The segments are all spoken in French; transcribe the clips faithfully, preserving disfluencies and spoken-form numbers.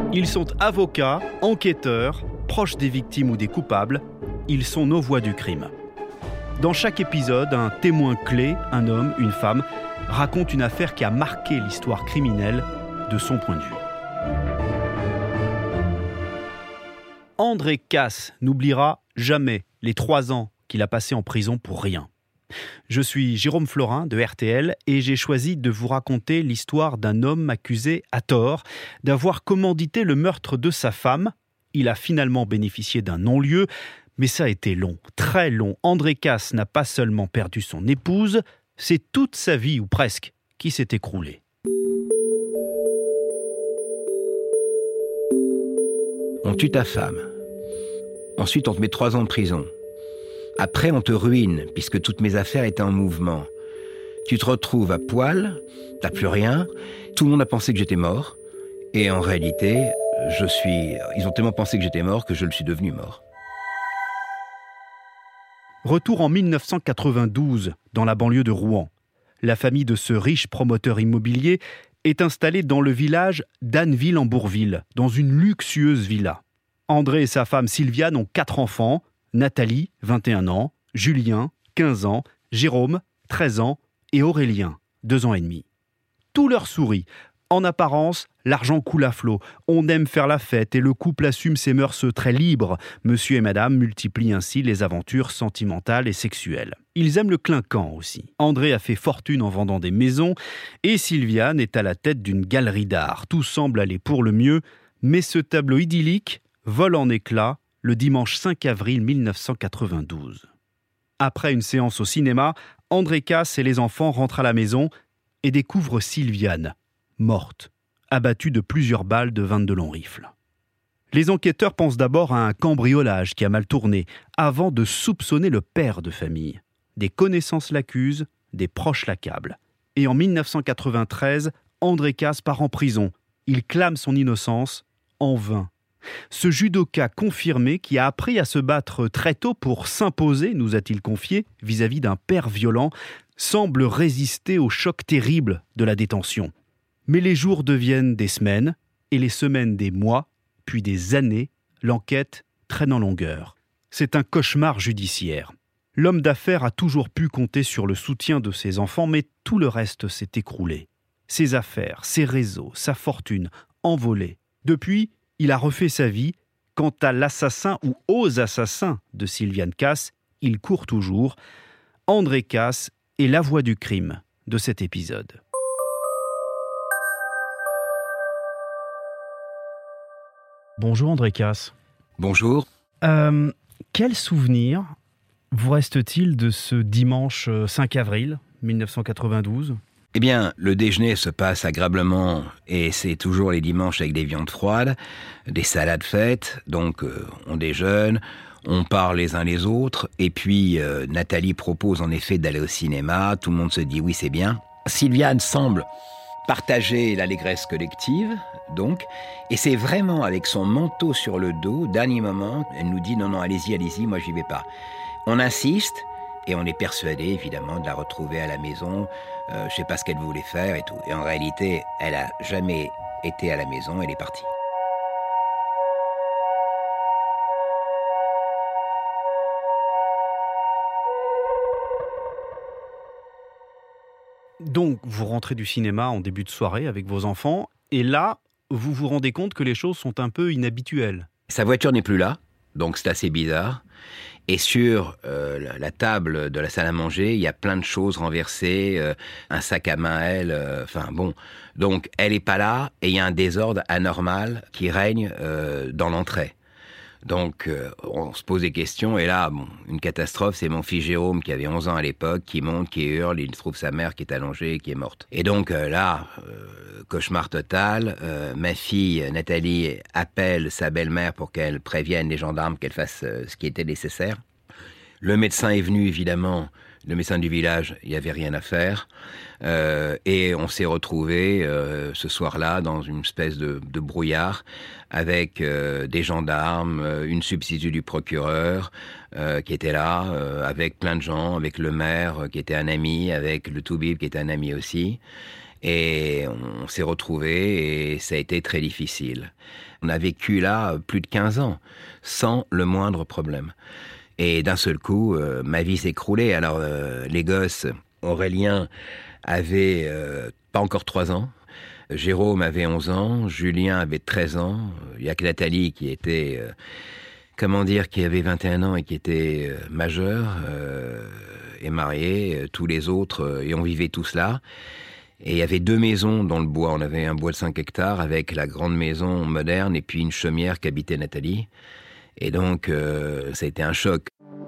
Ils sont avocats, enquêteurs, proches des victimes ou des coupables. Ils sont nos voix du crime. Dans chaque épisode, un témoin clé, un homme, une femme, raconte une affaire qui a marqué l'histoire criminelle de son point de vue. André Casse n'oubliera jamais les trois ans qu'il a passés en prison pour rien. Je suis Jérôme Florin de R T L et j'ai choisi de vous raconter l'histoire d'un homme accusé à tort d'avoir commandité le meurtre de sa femme. Il a finalement bénéficié d'un non-lieu, mais ça a été long, très long. André Casse n'a pas seulement perdu son épouse, c'est toute sa vie, ou presque, qui s'est écroulée. On tue ta femme. Ensuite, on te met trois ans de prison. Après, on te ruine, puisque toutes mes affaires étaient en mouvement. Tu te retrouves à poil, t'as plus rien, tout le monde a pensé que j'étais mort, et en réalité, je suis... ils ont tellement pensé que j'étais mort que je le suis devenu mort. Retour en dix-neuf cent quatre-vingt-douze, dans la banlieue de Rouen. La famille de ce riche promoteur immobilier est installée dans le village d'Anneville-en-Bourville, dans une luxueuse villa. André et sa femme Sylviane ont quatre enfants, Nathalie, vingt et un ans, Julien, quinze ans, Jérôme, treize ans et Aurélien, deux ans et demi. Tout leur sourit. En apparence, l'argent coule à flot. On aime faire la fête et le couple assume ses mœurs très libres. Monsieur et madame multiplient ainsi les aventures sentimentales et sexuelles. Ils aiment le clinquant aussi. André a fait fortune en vendant des maisons et Sylviane est à la tête d'une galerie d'art. Tout semble aller pour le mieux, mais ce tableau idyllique vole en éclats le dimanche cinq avril dix-neuf cent quatre-vingt-douze. Après une séance au cinéma, André Casse et les enfants rentrent à la maison et découvrent Sylviane, morte, abattue de plusieurs balles de vingt-deux longs rifles. Les enquêteurs pensent d'abord à un cambriolage qui a mal tourné, avant de soupçonner le père de famille. Des connaissances l'accusent, des proches l'accablent. Et en dix-neuf cent quatre-vingt-treize, André Casse part en prison. Il clame son innocence, en vain. Ce judoka confirmé, qui a appris à se battre très tôt pour s'imposer, nous a-t-il confié, vis-à-vis d'un père violent, semble résister au choc terrible de la détention. Mais les jours deviennent des semaines, et les semaines des mois, puis des années, l'enquête traîne en longueur. C'est un cauchemar judiciaire. L'homme d'affaires a toujours pu compter sur le soutien de ses enfants, mais tout le reste s'est écroulé. Ses affaires, ses réseaux, sa fortune, envolés. Depuis, il a refait sa vie. Quant à l'assassin ou aux assassins de Sylviane Casse, il court toujours. André Casse est la voix du crime de cet épisode. Bonjour André Casse. Bonjour. Euh, quel souvenir vous reste-t-il de ce dimanche cinq avril dix-neuf cent quatre-vingt-douze ? Eh bien, le déjeuner se passe agréablement et c'est toujours les dimanches avec des viandes froides, des salades faites, donc euh, on déjeune, on parle les uns les autres et puis euh, Nathalie propose en effet d'aller au cinéma, tout le monde se dit oui c'est bien. Sylviane semble partager l'allégresse collective, donc, et c'est vraiment avec son manteau sur le dos, dernier moment, elle nous dit non non allez-y, allez-y, moi j'y vais pas. On insiste. Et on est persuadé, évidemment, de la retrouver à la maison. Euh, je ne sais pas ce qu'elle voulait faire et tout. Et en réalité, elle n'a jamais été à la maison, elle est partie. Donc, vous rentrez du cinéma en début de soirée avec vos enfants. Et là, vous vous rendez compte que les choses sont un peu inhabituelles. Sa voiture n'est plus là, donc c'est assez bizarre. Et sur euh, la, la table de la salle à manger, il y a plein de choses renversées, euh, un sac à main à elle, euh, enfin bon. Donc elle est pas là et il y a un désordre anormal qui règne euh, dans l'entrée. Donc euh, on se pose des questions et là, bon, une catastrophe, c'est mon fils Jérôme qui avait onze ans à l'époque, qui monte, qui hurle, il trouve sa mère qui est allongée et qui est morte. Et donc euh, là, euh, cauchemar total, euh, ma fille Nathalie appelle sa belle-mère pour qu'elle prévienne les gendarmes, qu'elle fasse euh, ce qui était nécessaire. Le médecin est venu évidemment, le médecin du village, il n'y avait rien à faire. Euh, et on s'est retrouvés euh, ce soir-là dans une espèce de, de brouillard avec euh, des gendarmes, euh, une substitut du procureur euh, qui était là, euh, avec plein de gens, avec le maire euh, qui était un ami, avec le Toubib qui était un ami aussi. Et on s'est retrouvés et ça a été très difficile. On a vécu là plus de quinze ans, sans le moindre problème. Et d'un seul coup, euh, ma vie s'est écroulée. Alors, euh, les gosses, Aurélien avait euh, pas encore trois ans, Jérôme avait onze ans, Julien avait treize ans, il y a que Nathalie qui était, euh, comment dire, qui avait vingt et un ans et qui était euh, majeure, euh, et mariée, tous les autres, euh, et on vivait tous là. Et il y avait deux maisons dans le bois. On avait un bois de cinq hectares avec la grande maison moderne et puis une chaumière qu'habitait Nathalie. Et donc, euh, ça a été un choc.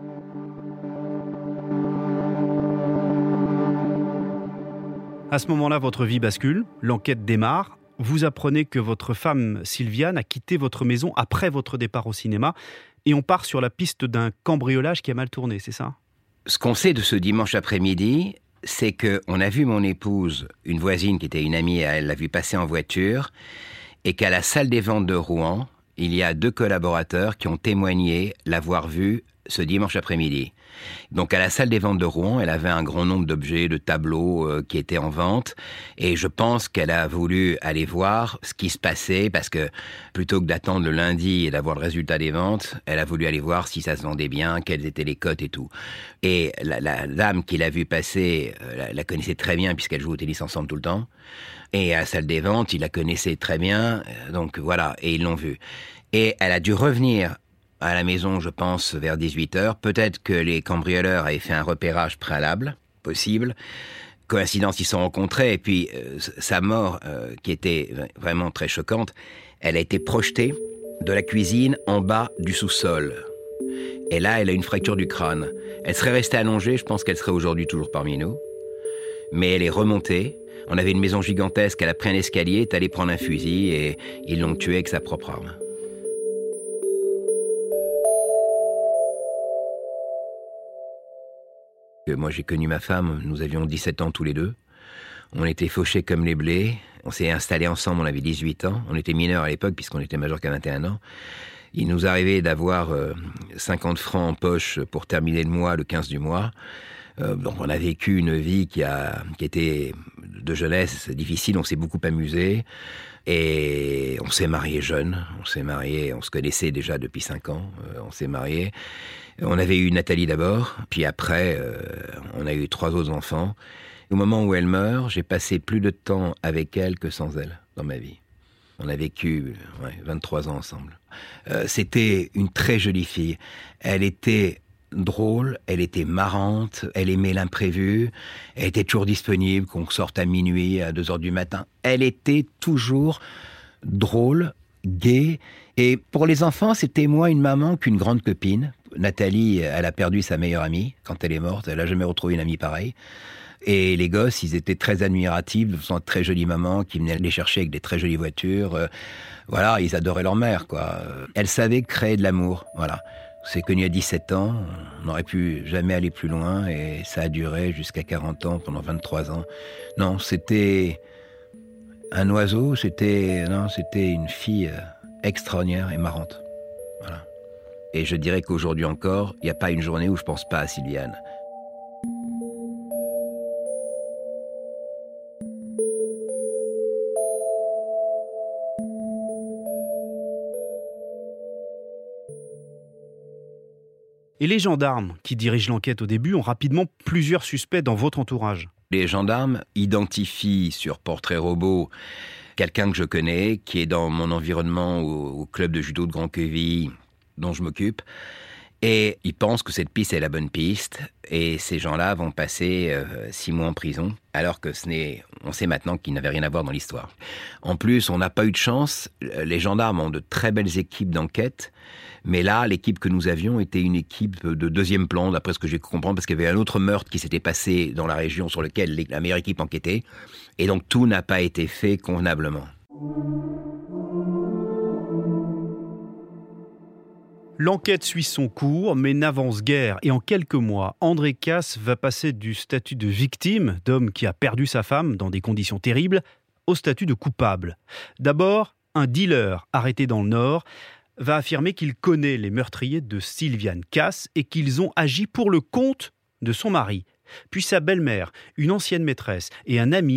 À ce moment-là, votre vie bascule, l'enquête démarre. Vous apprenez que votre femme, Sylviane, a quitté votre maison après votre départ au cinéma. Et on part sur la piste d'un cambriolage qui a mal tourné, c'est ça ? Ce qu'on sait de ce dimanche après-midi, c'est qu'on a vu mon épouse, une voisine qui était une amie, elle l'a vu passer en voiture, et qu'à la salle des ventes de Rouen, il y a deux collaborateurs qui ont témoigné l'avoir vue ce dimanche après-midi. Donc à la salle des ventes de Rouen, elle avait un grand nombre d'objets, de tableaux euh, qui étaient en vente, et je pense qu'elle a voulu aller voir ce qui se passait, parce que plutôt que d'attendre le lundi et d'avoir le résultat des ventes, elle a voulu aller voir si ça se vendait bien, quelles étaient les cotes et tout. Et la, la dame qui l'a vue passer, euh, la, la connaissait très bien puisqu'elle joue au tennis ensemble tout le temps, et à la salle des ventes, il la connaissait très bien, euh, donc voilà, et ils l'ont vue. Et elle a dû revenir à la maison, je pense, vers dix-huit heures. Peut-être que les cambrioleurs avaient fait un repérage préalable, possible. Coïncidence, ils se sont rencontrés. Et puis, euh, sa mort, euh, qui était vraiment très choquante, elle a été projetée de la cuisine en bas du sous-sol. Et là, elle a une fracture du crâne. Elle serait restée allongée, je pense qu'elle serait aujourd'hui toujours parmi nous. Mais elle est remontée. On avait une maison gigantesque, elle a pris un escalier, est allée prendre un fusil et ils l'ont tuée avec sa propre arme. Moi, j'ai connu ma femme, nous avions dix-sept ans tous les deux. On était fauchés comme les blés. On s'est installés ensemble, on avait dix-huit ans. On était mineurs à l'époque, puisqu'on était majeurs qu'à vingt et un ans. Il nous arrivait d'avoir euh, cinquante francs en poche pour terminer le mois, le quinze du mois. Euh, donc on a vécu une vie qui, a, qui était de jeunesse difficile, on s'est beaucoup amusé. Et on s'est mariés jeunes, on s'est mariés, on se connaissait déjà depuis cinq ans, euh, on s'est mariés. On avait eu Nathalie d'abord, puis après, euh, on a eu trois autres enfants. Au moment où elle meurt, j'ai passé plus de temps avec elle que sans elle dans ma vie. On a vécu ouais, vingt-trois ans ensemble. Euh, c'était une très jolie fille. Elle était drôle, elle était marrante, elle aimait l'imprévu, elle était toujours disponible, qu'on sorte à minuit, à deux heures du matin. Elle était toujours drôle, gaie. Et pour les enfants, c'était moins une maman qu'une grande copine. Nathalie, elle a perdu sa meilleure amie quand elle est morte. Elle n'a jamais retrouvé une amie pareille. Et les gosses, ils étaient très admiratifs. Ce sont de très jolies mamans qui venaient les chercher avec des très jolies voitures. Euh, voilà, ils adoraient leur mère, quoi. Elle savait créer de l'amour, voilà. On s'est connus à dix-sept ans. On n'aurait pu jamais aller plus loin. Et ça a duré jusqu'à quarante ans, pendant vingt-trois ans. Non, c'était un oiseau. C'était, non, c'était une fille extraordinaire et marrante. Voilà. Et je dirais qu'aujourd'hui encore, il n'y a pas une journée où je ne pense pas à Sylviane. Et les gendarmes qui dirigent l'enquête au début ont rapidement plusieurs suspects dans votre entourage. Les gendarmes identifient sur portrait robot quelqu'un que je connais, qui est dans mon environnement au, au club de judo de Grand-Queville, dont je m'occupe. Et ils pensent que cette piste est la bonne piste. Et ces gens-là vont passer euh, six mois en prison, alors que ce n'est, on sait maintenant qu'ils n'avaient rien à voir dans l'histoire. En plus, on n'a pas eu de chance. Les gendarmes ont de très belles équipes d'enquête. Mais là, l'équipe que nous avions était une équipe de deuxième plan, d'après ce que j'ai pu comprendre, parce qu'il y avait un autre meurtre qui s'était passé dans la région sur lequel la meilleure équipe enquêtait. Et donc, tout n'a pas été fait convenablement. L'enquête suit son cours, mais n'avance guère. Et en quelques mois, André Casse va passer du statut de victime, d'homme qui a perdu sa femme dans des conditions terribles, au statut de coupable. D'abord, un dealer arrêté dans le Nord va affirmer qu'il connaît les meurtriers de Sylviane Casse et qu'ils ont agi pour le compte de son mari. Puis sa belle-mère, une ancienne maîtresse et un ami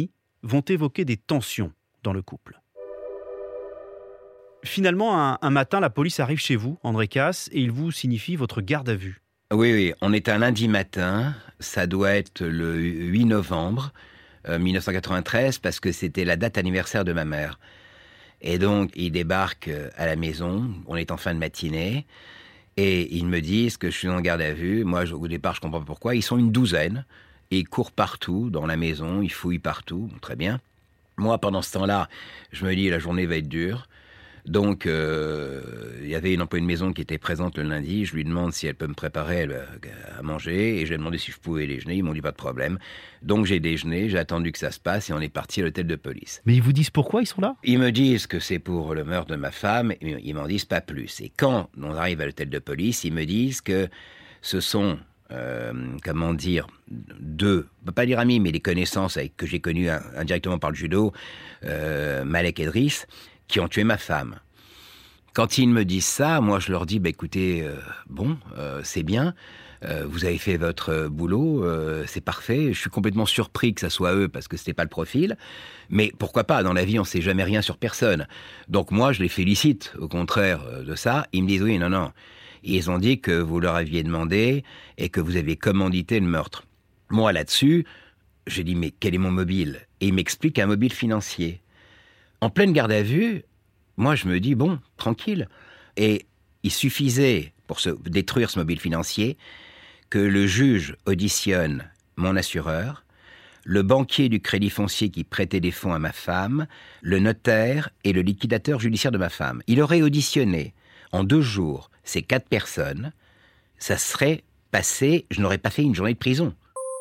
vont évoquer des tensions dans le couple. Finalement, un, un matin, la police arrive chez vous, André Casse, et il vous signifie votre garde à vue. Oui, oui, on est un lundi matin, ça doit être le huit novembre euh, mille neuf cent quatre-vingt-treize, parce que c'était la date anniversaire de ma mère. Et donc, ils débarquent à la maison, on est en fin de matinée, et ils me disent que je suis en garde à vue. Moi, au départ, je comprends pas pourquoi. Ils sont une douzaine, et ils courent partout dans la maison, ils fouillent partout, très bien. Moi, pendant ce temps-là, je me dis, la journée va être dure. Donc, euh, il y avait une employée de maison qui était présente le lundi. Je lui demande si elle peut me préparer elle, à manger. Et je lui ai demandé si je pouvais déjeuner. Ils m'ont dit pas de problème. Donc, j'ai déjeuné, j'ai attendu que ça se passe et on est parti à l'hôtel de police. Mais ils vous disent pourquoi ils sont là ? Ils me disent que c'est pour le meurtre de ma femme. Et ils m'en disent pas plus. Et quand on arrive à l'hôtel de police, ils me disent que ce sont... Euh, comment dire, deux, on peut pas dire amis, mais des connaissances avec, que j'ai connues indirectement par le judo, euh, Malek et Driss, qui ont tué ma femme. Quand ils me disent ça, moi je leur dis, bah, écoutez, euh, bon, euh, c'est bien, euh, vous avez fait votre boulot, euh, c'est parfait, je suis complètement surpris que ça soit eux, parce que c'était pas le profil, mais pourquoi pas, dans la vie on sait jamais rien sur personne. Donc moi je les félicite, au contraire de ça, ils me disent oui, non, non, ils ont dit que vous leur aviez demandé et que vous avez commandité le meurtre. Moi, là-dessus, j'ai dit, mais quel est mon mobile ? Et ils m'expliquent un mobile financier. En pleine garde à vue, moi, je me dis, bon, tranquille. Et il suffisait, pour se détruire ce mobile financier, que le juge auditionne mon assureur, le banquier du crédit foncier qui prêtait des fonds à ma femme, le notaire et le liquidateur judiciaire de ma femme. Il aurait auditionné en deux jours ces quatre personnes, ça serait passé, je n'aurais pas fait une journée de prison.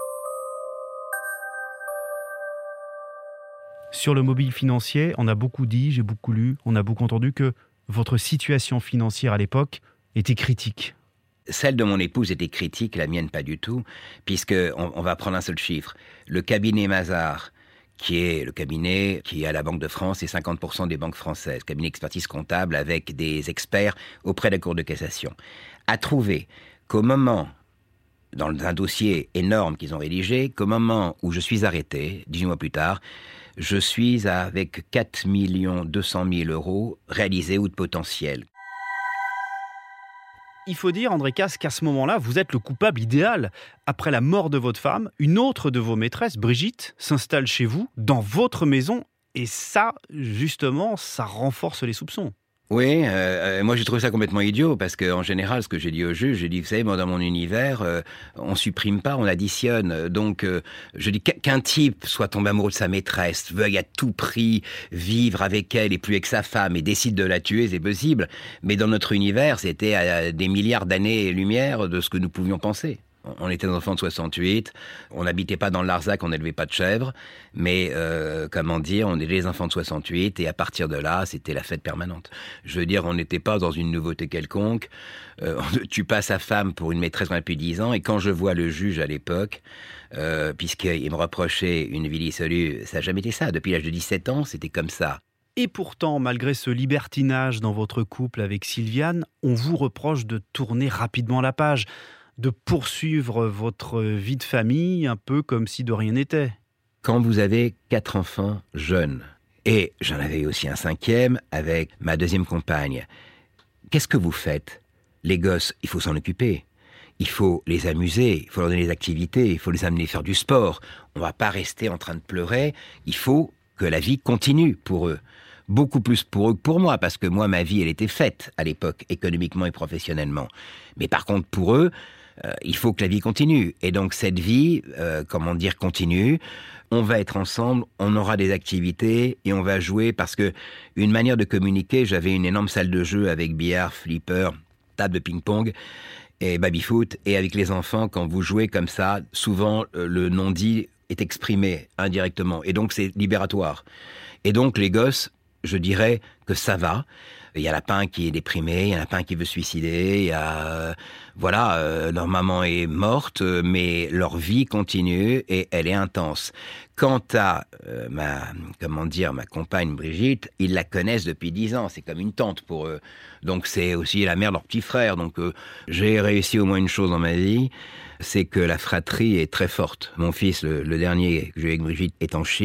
Sur le mobile financier, on a beaucoup dit, j'ai beaucoup lu, on a beaucoup entendu que votre situation financière à l'époque était critique. Celle de mon épouse était critique, la mienne pas du tout, puisque on, on va prendre un seul chiffre. Le cabinet Mazars, qui est le cabinet qui est à la Banque de France et cinquante pour cent des banques françaises, cabinet d'expertise comptable avec des experts auprès de la Cour de cassation, a trouvé qu'au moment, dans un dossier énorme qu'ils ont rédigé, qu'au moment où je suis arrêté, dix-huit mois plus tard, je suis avec quatre millions deux cent mille euros réalisés ou de potentiel. Il faut dire, André Casse, qu'à ce moment-là, vous êtes le coupable idéal. Après la mort de votre femme, une autre de vos maîtresses, Brigitte, s'installe chez vous, dans votre maison. Et ça, justement, ça renforce les soupçons. Oui, euh, moi j'ai trouvé ça complètement idiot, parce qu'en général, ce que j'ai dit au juge, j'ai dit, vous savez, moi dans mon univers, euh, on supprime pas, on additionne. Donc, euh, je dis qu'un type soit tombé amoureux de sa maîtresse, veuille à tout prix vivre avec elle et plus avec sa femme, et décide de la tuer, c'est possible. Mais dans notre univers, c'était à des milliards d'années-lumière de ce que nous pouvions penser. On était des enfants de soixante-huit, on n'habitait pas dans le Larzac, on n'élevait pas de chèvres, mais euh, comment dire, on était des enfants de soixante-huit, et à partir de là, c'était la fête permanente. Je veux dire, on n'était pas dans une nouveauté quelconque, euh, on ne tue pas sa femme pour une maîtresse qu'on a depuis dix ans, et quand je vois le juge à l'époque, euh, puisqu'il me reprochait une vie dissolue, ça n'a jamais été ça, depuis l'âge de dix-sept ans, c'était comme ça. Et pourtant, malgré ce libertinage dans votre couple avec Sylviane, on vous reproche de tourner rapidement la page, de poursuivre votre vie de famille un peu comme si de rien n'était. Quand vous avez quatre enfants jeunes, et j'en avais aussi un cinquième avec ma deuxième compagne, qu'est-ce que vous faites ? Les gosses, il faut s'en occuper. Il faut les amuser, il faut leur donner des activités, il faut les amener faire du sport. On ne va pas rester en train de pleurer, il faut que la vie continue pour eux. Beaucoup plus pour eux que pour moi, parce que moi, ma vie, elle était faite à l'époque, économiquement et professionnellement. Mais par contre, pour eux, euh, il faut que la vie continue. Et donc, cette vie, euh, comment dire, continue. On va être ensemble, on aura des activités et on va jouer, parce que une manière de communiquer, j'avais une énorme salle de jeu avec billard, flipper, table de ping-pong et baby-foot. Et avec les enfants, quand vous jouez comme ça, souvent, euh, le non-dit est exprimé indirectement. Et donc, c'est libératoire. Et donc, les gosses, je dirais que ça va. Il y a la pain qui est déprimée, il y a la pain qui veut se suicider, il y a... Euh, voilà, euh, leur maman est morte, mais leur vie continue et elle est intense. Quant à euh, ma, comment dire, ma compagne Brigitte, ils la connaissent depuis dix ans, c'est comme une tante pour eux. Donc c'est aussi la mère de leur petit frère. Donc euh, j'ai réussi au moins une chose dans ma vie, c'est que la fratrie est très forte. Mon fils, le, le dernier que j'ai eu avec Brigitte, est en Chine.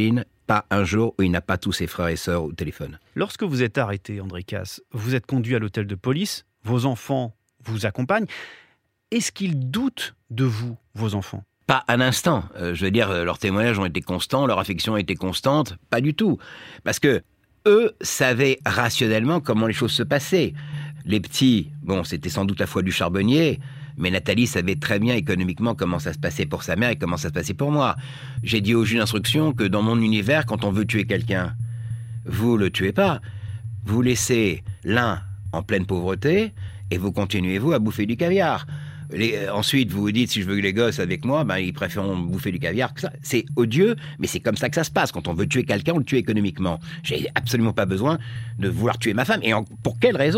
pas un jour où il n'a pas tous ses frères et sœurs au téléphone. Lorsque vous êtes arrêté, André Casse, vous êtes conduit à l'hôtel de police, vos enfants vous accompagnent. Est-ce qu'ils doutent de vous, vos enfants ? Pas un instant. Euh, je veux dire, leurs témoignages ont été constants, leur affection a été constante. Pas du tout. Parce que eux savaient rationnellement comment les choses se passaient. Les petits, bon, c'était sans doute la foi du charbonnier, mais Nathalie savait très bien économiquement comment ça se passait pour sa mère et comment ça se passait pour moi. J'ai dit au juge d'instruction que dans mon univers, quand on veut tuer quelqu'un, vous le tuez pas. Vous laissez l'un en pleine pauvreté et vous continuez, vous, à bouffer du caviar. Les, ensuite, vous vous dites, si je veux que les gosses avec moi, ben, ils préfèrent bouffer du caviar que ça. C'est odieux, mais c'est comme ça que ça se passe. Quand on veut tuer quelqu'un, on le tue économiquement. J'ai absolument pas besoin de vouloir tuer ma femme. Et en, pour quelle raison ?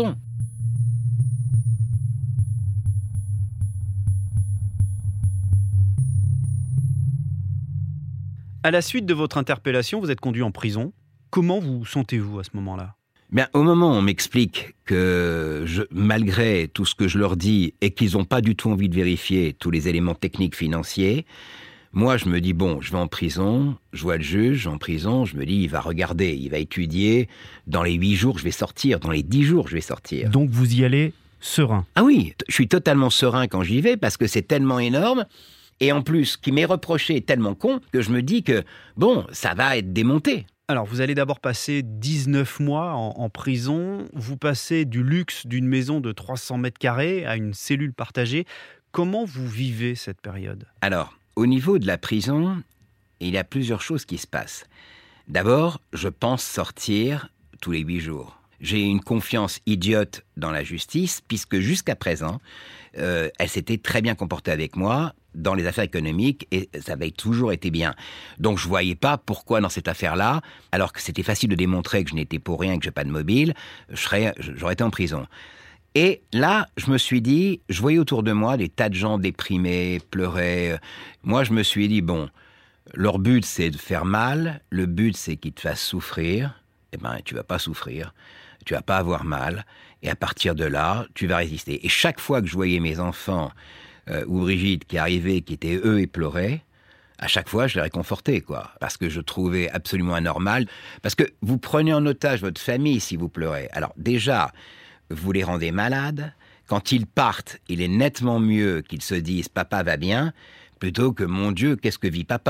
À la suite de votre interpellation, vous êtes conduit en prison. Comment vous sentez-vous à ce moment-là ? Bien, au moment où on m'explique que, je, malgré tout ce que je leur dis et qu'ils n'ont pas du tout envie de vérifier tous les éléments techniques financiers, moi, je me dis, bon, je vais en prison, je vois le juge en prison, je me dis, il va regarder, il va étudier, dans les huit jours, je vais sortir, dans les dix jours, je vais sortir. Donc, vous y allez serein ? Ah oui, je suis totalement serein quand j'y vais, parce que c'est tellement énorme, et en plus, ce qui m'est reproché est tellement con, que je me dis que, bon, ça va être démonté. Alors, vous allez d'abord passer dix-neuf mois en, en prison. Vous passez du luxe d'une maison de trois cents mètres carrés à une cellule partagée. Comment vous vivez cette période ? Alors, au niveau de la prison, il y a plusieurs choses qui se passent. D'abord, je pense sortir tous les huit jours. J'ai une confiance idiote dans la justice, puisque jusqu'à présent, euh, elle s'était très bien comportée avec moi dans les affaires économiques, et ça avait toujours été bien. Donc je voyais pas pourquoi dans cette affaire-là, alors que c'était facile de démontrer que je n'étais pour rien, que j'ai pas de mobile, je serais, j'aurais été en prison. Et là, je me suis dit, je voyais autour de moi des tas de gens déprimés, pleuraient. Moi, je me suis dit, bon, leur but, c'est de faire mal, le but, c'est qu'ils te fassent souffrir. Eh ben, tu vas pas souffrir, tu vas pas avoir mal, et à partir de là, tu vas résister. Et chaque fois que je voyais mes enfants Euh, ou Brigitte qui arrivait, qui étaient eux et pleuraient, à chaque fois je les réconfortais, quoi, parce que je trouvais absolument anormal, parce que vous prenez en otage votre famille si vous pleurez. Alors déjà, vous les rendez malades, quand ils partent, il est nettement mieux qu'ils se disent « papa va bien », plutôt que « mon Dieu, qu'est-ce que vit papa ?»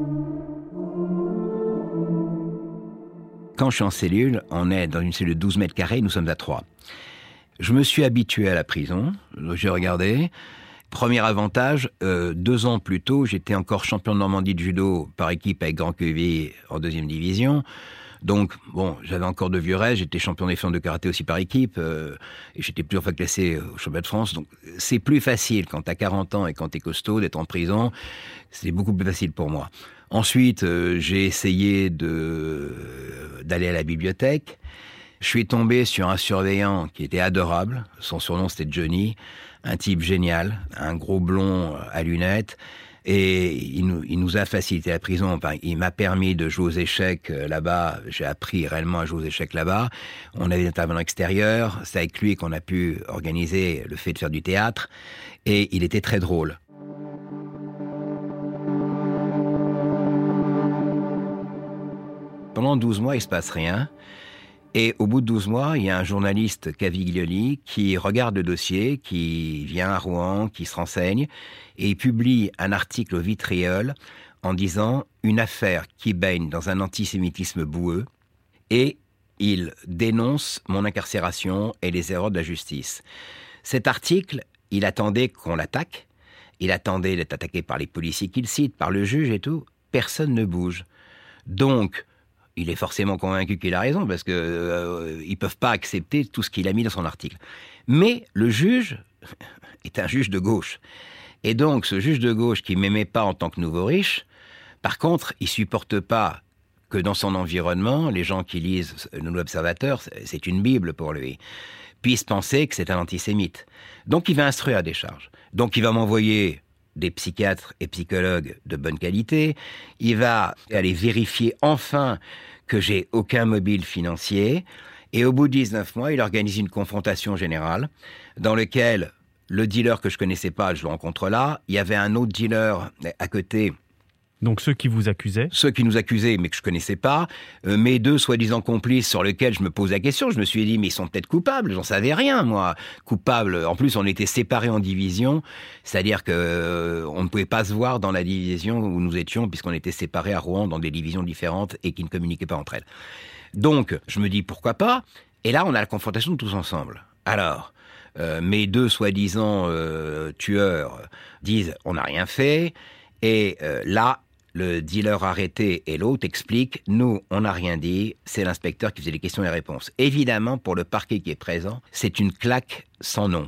Quand je suis en cellule, on est dans une cellule de douze mètres carrés, nous sommes à trois. Je me suis habitué à la prison, j'ai regardé. Premier avantage, euh, deux ans plus tôt, j'étais encore champion de Normandie de judo par équipe avec Grand Quevilly en deuxième division. Donc, bon, j'avais encore de vieux restes, j'étais champion des flandres de karaté aussi par équipe, euh, et j'étais plusieurs fois classé au championnat de France. Donc, c'est plus facile quand t'as quarante ans et quand t'es costaud d'être en prison. C'était beaucoup plus facile pour moi. Ensuite, euh, j'ai essayé de, d'aller à la bibliothèque. Je suis tombé sur un surveillant qui était adorable. Son surnom, c'était Johnny. Un type génial, un gros blond à lunettes. Et il nous, il nous a facilité la prison. Enfin, il m'a permis de jouer aux échecs là-bas. J'ai appris réellement à jouer aux échecs là-bas. On avait des intervenants extérieurs. C'est avec lui qu'on a pu organiser le fait de faire du théâtre. Et il était très drôle. Pendant douze mois, il se passe rien. Et au bout de douze mois, il y a un journaliste, Caviglioli, qui regarde le dossier, qui vient à Rouen, qui se renseigne, et il publie un article au Vitriol en disant « Une affaire qui baigne dans un antisémitisme boueux », et il dénonce mon incarcération et les erreurs de la justice. Cet article, il attendait qu'on l'attaque, il attendait d'être attaqué par les policiers qu'il cite, par le juge et tout. Personne ne bouge. Donc, il est forcément convaincu qu'il a raison, parce qu'ils euh, ne peuvent pas accepter tout ce qu'il a mis dans son article. Mais le juge est un juge de gauche. Et donc, ce juge de gauche qui ne m'aimait pas en tant que nouveau riche, par contre, il ne supporte pas que dans son environnement, les gens qui lisent le Nouvel Observateur, c'est une Bible pour lui, puissent penser que c'est un antisémite. Donc, il va instruire à décharge. Donc, il va m'envoyer des psychiatres et psychologues de bonne qualité. Il va aller vérifier enfin que j'ai aucun mobile financier. Et au bout de dix-neuf mois, il organise une confrontation générale dans laquelle le dealer que je connaissais pas, je le rencontre là. Il y avait un autre dealer à côté Donc ceux qui vous accusaient ? Ceux qui nous accusaient, mais que je connaissais pas. Euh, mes deux soi-disant complices sur lesquels je me pose la question. Je me suis dit, mais ils sont peut-être coupables. J'en savais rien, moi. Coupables. En plus, on était séparés en divisions. C'est-à-dire que euh, on ne pouvait pas se voir dans la division où nous étions, puisqu'on était séparés à Rouen dans des divisions différentes et qui ne communiquaient pas entre elles. Donc, je me dis, pourquoi pas ? Et là, on a la confrontation de tous ensemble. Alors, euh, mes deux soi-disant euh, tueurs disent, on n'a rien fait. Et euh, là, le dealer arrêté et l'autre expliquent, nous, on n'a rien dit, c'est l'inspecteur qui faisait les questions et les réponses. Évidemment, pour le parquet qui est présent, c'est une claque sans nom.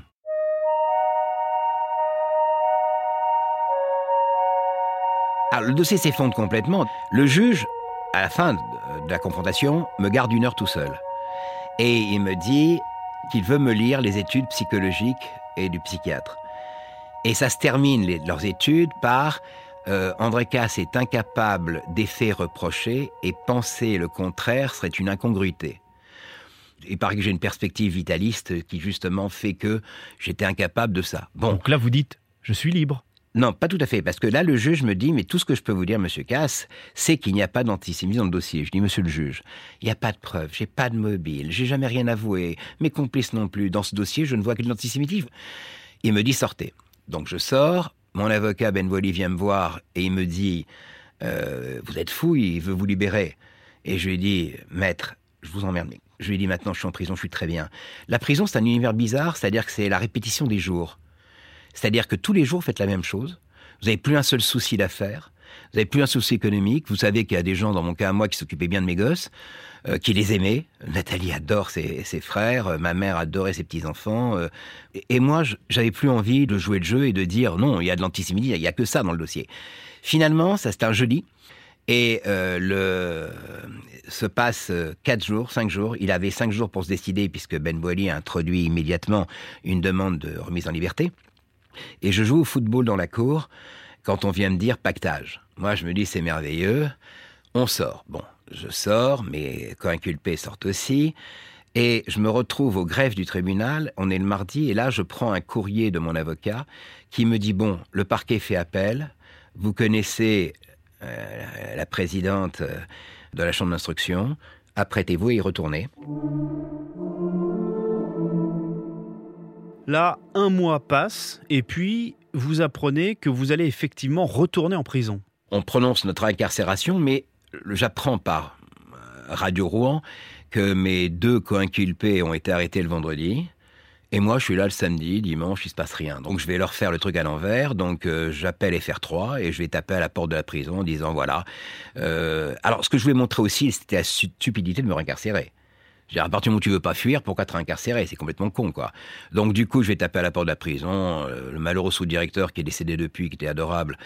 Alors, le dossier s'effondre complètement. Le juge, à la fin de la confrontation, me garde une heure tout seul. Et il me dit qu'il veut me lire les études psychologiques et du psychiatre. Et ça se termine, les, leurs études, par... Euh, André Casse est incapable des faits reprochés et penser le contraire serait une incongruité. Il paraît que j'ai une perspective vitaliste qui justement fait que j'étais incapable de ça. Bon. Donc là vous dites, je suis libre. Non, pas tout à fait, parce que là le juge me dit, mais tout ce que je peux vous dire, monsieur Casse, c'est qu'il n'y a pas d'antisémitisme dans le dossier. Je dis, monsieur le juge, il n'y a pas de preuves, j'ai pas de mobile, j'ai jamais rien avoué, mes complices non plus. Dans ce dossier, je ne vois que de l'antisémitisme. Il me dit, sortez. Donc je sors. Mon avocat Benvolli vient me voir et il me dit euh, « Vous êtes fou, il veut vous libérer. » Et je lui ai dit « Maître, je vous emmerde. » Je lui ai dit « Maintenant, je suis en prison, je suis très bien. » La prison, c'est un univers bizarre, c'est-à-dire que c'est la répétition des jours. C'est-à-dire que tous les jours, vous faites la même chose. Vous n'avez plus un seul souci d'affaires. Vous n'avez plus un souci économique. Vous savez qu'il y a des gens, dans mon cas à moi, qui s'occupaient bien de mes gosses, euh, qui les aimaient. Nathalie adore ses, ses frères, euh, ma mère adorait ses petits-enfants. Euh, et, et moi, je, j'avais plus envie de jouer le jeu et de dire non, il y a de l'antisémitisme, il n'y a que ça dans le dossier. Finalement, ça c'était un jeudi. Et euh, le, se passe quatre jours, cinq jours. Il avait cinq jours pour se décider, puisque Benvolli a introduit immédiatement une demande de remise en liberté. Et je joue au football dans la cour quand on vient me dire pactage. Moi, je me dis, c'est merveilleux. On sort. Bon, je sors, mes co-inculpés sortent aussi. Et je me retrouve au greffe du tribunal. On est le mardi. Et là, je prends un courrier de mon avocat qui me dit, bon, le parquet fait appel. Vous connaissez euh, la présidente de la chambre d'instruction. Apprêtez-vous à y retourner. Là, un mois passe, et puis vous apprenez que vous allez effectivement retourner en prison. On prononce notre incarcération, mais j'apprends par Radio Rouen que mes deux co-inculpés ont été arrêtés le vendredi. Et moi, je suis là le samedi, dimanche, il se passe rien. Donc, je vais leur faire le truc à l'envers. Donc, euh, j'appelle F R trois et je vais taper à la porte de la prison en disant, voilà. Euh, alors, ce que je voulais montrer aussi, c'était la stupidité de me réincarcérer. Je veux dire, à partir du moment où tu veux pas fuir, pourquoi te réincarcérer ? C'est complètement con, quoi. Donc, du coup, je vais taper à la porte de la prison. Euh, le malheureux sous-directeur, qui est décédé depuis, qui était adorable,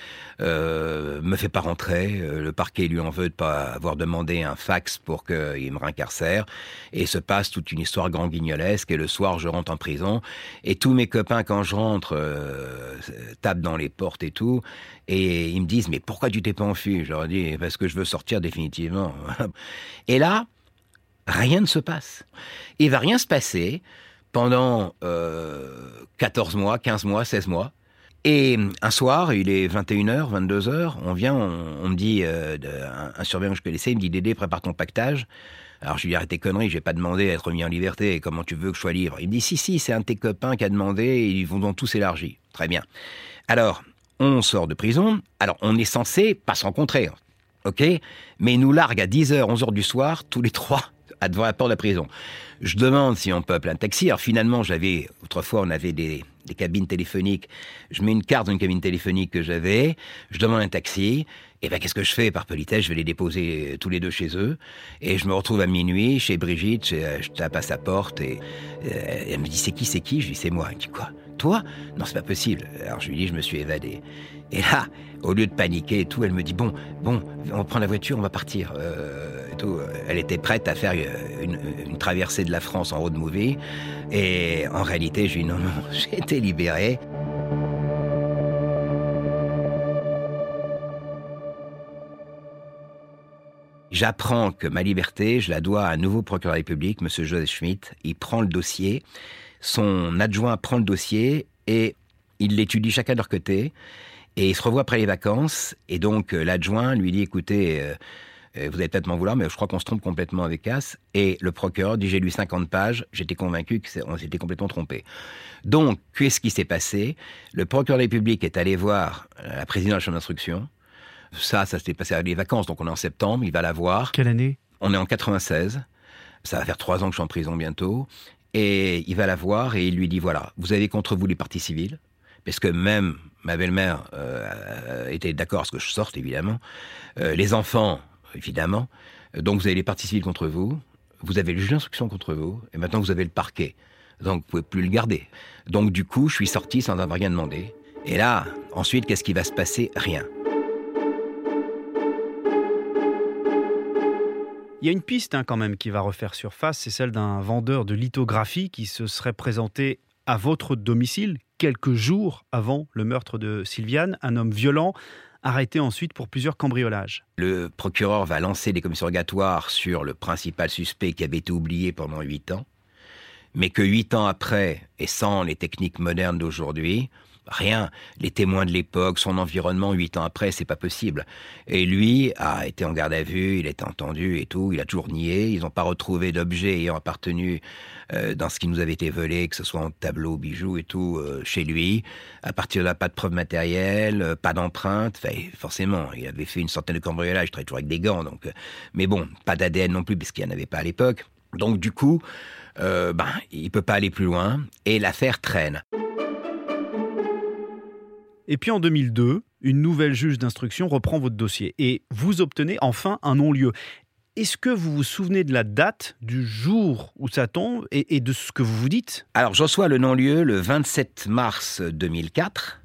euh, me fait pas rentrer. Euh, le parquet lui en veut de pas avoir demandé un fax pour qu'il me réincarcère. Et se passe toute une histoire grand guignolesque. Et le soir, je rentre en prison. Et tous mes copains, quand je rentre, euh, tapent dans les portes et tout. Et ils me disent, mais pourquoi tu t'es pas enfui ? Je leur dis, parce que je veux sortir définitivement. Et là, rien ne se passe. Il va rien se passer pendant euh, quatorze mois, quinze mois, seize mois. Et un soir, il est vingt et une heures, vingt-deux heures, on vient, on, on me dit, euh, de, un, un surveillant que je connaissais, il me dit, Dédé, prépare ton pactage. Alors je lui dis, arrête tes conneries, j'ai pas demandé à être mis en liberté, comment tu veux que je sois libre ? Il me dit, si, si, c'est un de tes copains qui a demandé, et ils vont donc tous élargis. Très bien. Alors, on sort de prison, alors on est censé pas se rencontrer, ok ? Mais il nous largue à dix heures, onze heures du soir, tous les trois, devant la porte de la prison. Je demande si on peut appeler un taxi. Alors finalement, j'avais, autrefois, on avait des, des cabines téléphoniques. Je mets une carte dans une cabine téléphonique que j'avais. Je demande un taxi. Et ben, qu'est-ce que je fais? Par politesse, je vais les déposer tous les deux chez eux. Et je me retrouve à minuit chez Brigitte. Je, je tape à sa porte et euh, elle me dit, c'est qui, c'est qui? Je lui dis, c'est moi. Elle me dit, quoi? Toi? Non, c'est pas possible. Alors je lui dis, je me suis évadé. Et là, au lieu de paniquer et tout, elle me dit, bon, bon, on prend la voiture, on va partir. Euh, et tout. Elle était prête à faire une, une traversée de la France en road movie. Et en réalité, je lui dis, non, non, j'ai été libéré. J'apprends que ma liberté, je la dois à un nouveau procureur de la République, M. Joseph Schmitt. Il prend le dossier, son adjoint prend le dossier et il l'étudie chacun de leur côté. Et il se revoit après les vacances, et donc euh, l'adjoint lui dit, écoutez, euh, euh, vous allez peut-être m'en vouloir, mais je crois qu'on se trompe complètement avec Casse. Et le procureur dit, j'ai lu cinquante pages, j'étais convaincu qu'on s'était complètement trompé. Donc, qu'est-ce qui s'est passé? Le procureur de la République est allé voir la présidente de la chambre d'instruction. Ça, ça s'était passé avec les vacances, donc on est en septembre, il va la voir. Quelle année? On est en quatre-vingt-seize, ça va faire trois ans que je suis en prison bientôt. Et il va la voir et il lui dit, voilà, vous avez contre vous les parties civiles, parce que même ma belle-mère euh, était d'accord à ce que je sorte, évidemment. Euh, les enfants, évidemment. Donc vous avez les parties civiles contre vous, vous avez le juge d'instruction contre vous, et maintenant vous avez le parquet. Donc vous pouvez plus le garder. Donc du coup, je suis sorti sans avoir rien demandé. Et là, ensuite, qu'est-ce qui va se passer? Rien. Il y a une piste hein, quand même qui va refaire surface, c'est celle d'un vendeur de lithographie qui se serait présenté à votre domicile quelques jours avant le meurtre de Sylviane, un homme violent, arrêté ensuite pour plusieurs cambriolages. Le procureur va lancer des commissions rogatoires sur le principal suspect qui avait été oublié pendant huit ans, mais que huit ans après, et sans les techniques modernes d'aujourd'hui, rien. Les témoins de l'époque, son environnement, huit ans après, c'est pas possible. Et lui a été en garde à vue, il a été entendu et tout, il a toujours nié. Ils n'ont pas retrouvé d'objets ayant appartenu euh, dans ce qui nous avait été volé, que ce soit en tableau, bijoux et tout, euh, chez lui. À partir de là, pas de preuves matérielles, euh, pas d'empreintes. Enfin, forcément, il avait fait une centaine de cambriolages, il travaillait toujours avec des gants. Donc, euh, mais bon, pas d'A D N non plus, parce qu'il n'y en avait pas à l'époque. Donc du coup, euh, ben, il peut pas aller plus loin et l'affaire traîne. Et puis en deux mille deux, une nouvelle juge d'instruction reprend votre dossier et vous obtenez enfin un non-lieu. Est-ce que vous vous souvenez de la date, du jour où ça tombe et, et de ce que vous vous dites? Alors, je reçois le non-lieu le vingt-sept mars deux mille quatre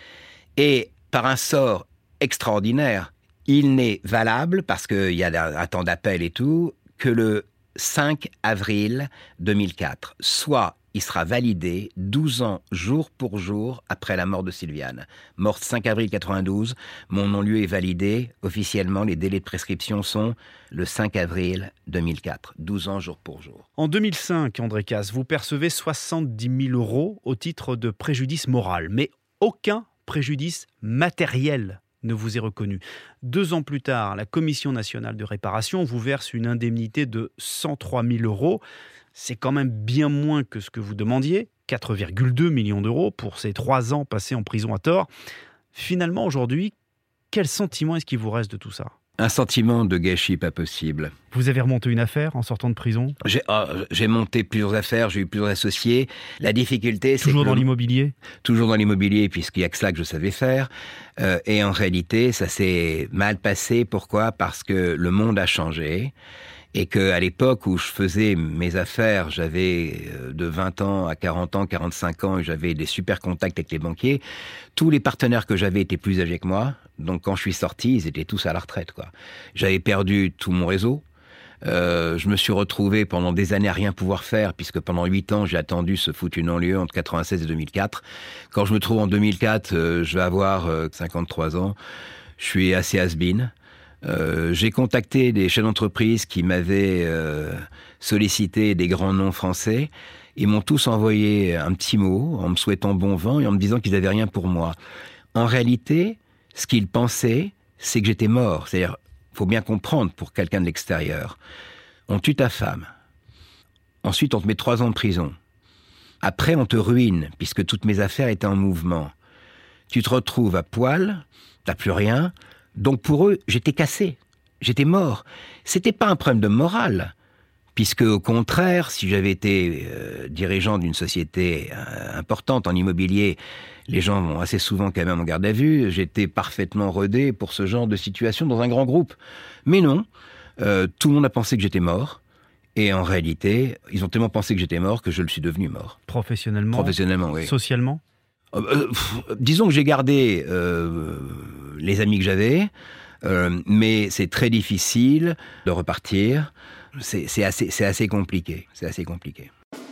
et par un sort extraordinaire, il n'est valable, parce qu'il y a un temps d'appel et tout, que le cinq avril deux mille quatre, soit il sera validé douze ans, jour pour jour, après la mort de Sylviane. Morte cinq avril quatre-vingt-douze, mon non-lieu est validé. Officiellement, les délais de prescription sont le cinq avril deux mille quatre, douze ans, jour pour jour. En deux mille cinq, André Casse, vous percevez soixante-dix mille euros au titre de préjudice moral, mais aucun préjudice matériel ne vous est reconnu. Deux ans plus tard, la Commission nationale de réparation vous verse une indemnité de cent trois mille euros. C'est quand même bien moins que ce que vous demandiez, quatre virgule deux millions d'euros pour ces trois ans passés en prison à tort. Finalement, aujourd'hui, quel sentiment est-ce qu'il vous reste de tout ça? Un sentiment de gâchis pas possible. Vous avez remonté une affaire en sortant de prison? J'ai, oh, j'ai monté plusieurs affaires, j'ai eu plusieurs associés. La difficulté, c'est Toujours que dans le... l'immobilier? Toujours dans l'immobilier, puisqu'il n'y a que ça que je savais faire. Euh, et en réalité, ça s'est mal passé. Pourquoi? Parce que le monde a changé. Et qu'à l'époque où je faisais mes affaires, j'avais de vingt ans à quarante ans, quarante-cinq ans, et j'avais des super contacts avec les banquiers. Tous les partenaires que j'avais étaient plus âgés que moi. Donc quand je suis sorti, ils étaient tous à la retraite, quoi. J'avais perdu tout mon réseau. Euh, je me suis retrouvé pendant des années à rien pouvoir faire, puisque pendant huit ans, j'ai attendu ce foutu non-lieu entre quatre-vingt-seize et deux mille quatre. Quand je me trouve en deux mille quatre, euh, je vais avoir euh, cinquante-trois ans. Je suis assez has-been. Euh, j'ai contacté des chefs d'entreprise qui m'avaient euh, sollicité des grands noms français. Ils m'ont tous envoyé un petit mot en me souhaitant bon vent et en me disant qu'ils n'avaient rien pour moi. En réalité, ce qu'ils pensaient, c'est que j'étais mort. C'est-à-dire, faut bien comprendre pour quelqu'un de l'extérieur. On tue ta femme. Ensuite, on te met trois ans de prison. Après, on te ruine, puisque toutes mes affaires étaient en mouvement. Tu te retrouves à poil, t'as plus rien. Donc pour eux, j'étais cassé, j'étais mort. C'était pas un problème de morale, puisque au contraire, si j'avais été euh, dirigeant d'une société euh, importante en immobilier, les gens vont assez souvent quand même en garde à vue, j'étais parfaitement rodé pour ce genre de situation dans un grand groupe. Mais non, euh, tout le monde a pensé que j'étais mort, et en réalité, ils ont tellement pensé que j'étais mort que je le suis devenu mort. Professionnellement? Professionnellement, oui. Socialement? Euh, pff, disons que j'ai gardé euh, les amis que j'avais, euh, mais c'est très difficile de repartir. C'est, c'est, assez, c'est assez compliqué. C'est assez compliqué.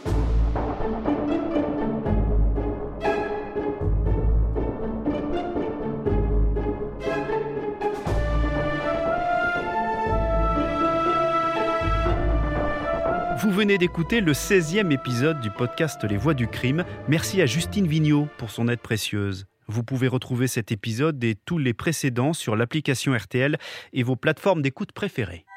Vous venez d'écouter le seizième épisode du podcast Les Voix du crime. Merci à Justine Vignot pour son aide précieuse. Vous pouvez retrouver cet épisode et tous les précédents sur l'application R T L et vos plateformes d'écoute préférées.